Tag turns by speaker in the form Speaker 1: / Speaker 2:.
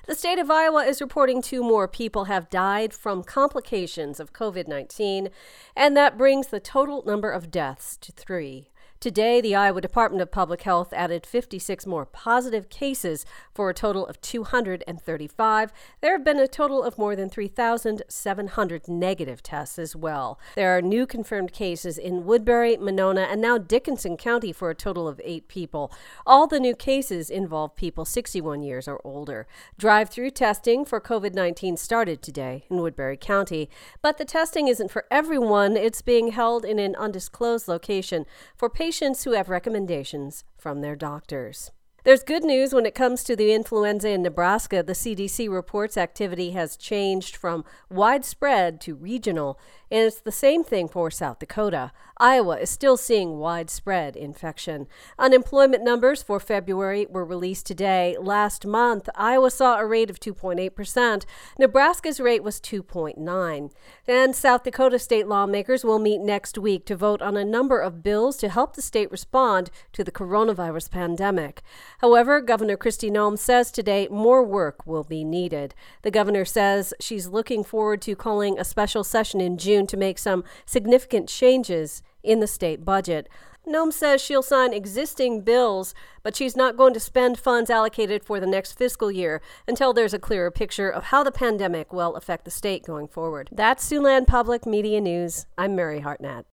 Speaker 1: The state of Iowa is reporting 2 more people have died from complications of COVID-19, and that brings the total number of deaths to 3. Today, the Iowa Department of Public Health added 56 more positive cases for a total of 235. There have been a total of more than 3,700 negative tests as well. There are new confirmed cases in Woodbury, Monona, and now Dickinson County for a total of 8 people. All the new cases involve people 61 years or older. Drive-through testing for COVID-19 started today in Woodbury County, but the testing isn't for everyone. It's being held in an undisclosed location for patients who have recommendations from their doctors. There's good news when it comes to the influenza in Nebraska. The CDC reports activity has changed from widespread to regional, and it's the same thing for South Dakota. Iowa is still seeing widespread infection. Unemployment numbers for February were released today. Last month, Iowa saw a rate of 2.8%. Nebraska's rate was 2.9%. And South Dakota state lawmakers will meet next week to vote on a number of bills to help the state respond to the coronavirus pandemic. However, Governor Kristi Noem says today more work will be needed. The governor says she's looking forward to calling a special session in June to make some significant changes in the state budget. Noem says she'll sign existing bills, but she's not going to spend funds allocated for the next fiscal year until there's a clearer picture of how the pandemic will affect the state going forward. That's Siouxland Public Media News. I'm Mary Hartnett.